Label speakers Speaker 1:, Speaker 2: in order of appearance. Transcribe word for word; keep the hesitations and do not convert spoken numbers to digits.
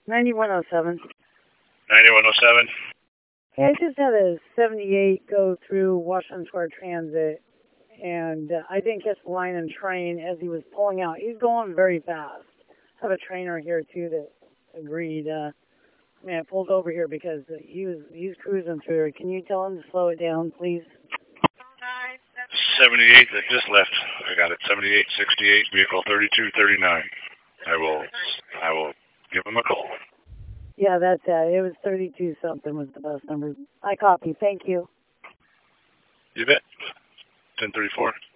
Speaker 1: ninety-one oh seven.
Speaker 2: ninety-one oh seven.
Speaker 1: Yeah, I just had a seventy-eight go through Washington Square Transit, and uh, I didn't catch the line and train as he was pulling out. He's going very fast. I have a trainer here, too, that agreed. Uh, I mean, I pulled over here because he was he's cruising through. Can you tell him to slow it down, please?
Speaker 2: seventy-eight that just left. I got it. seventy-eight sixty-eight, vehicle thirty-two thirty-nine. I will, I will give him a call.
Speaker 1: Yeah, that's it. It was thirty-two something was the bus number. I copy. Thank you.
Speaker 2: You bet. ten thirty-four.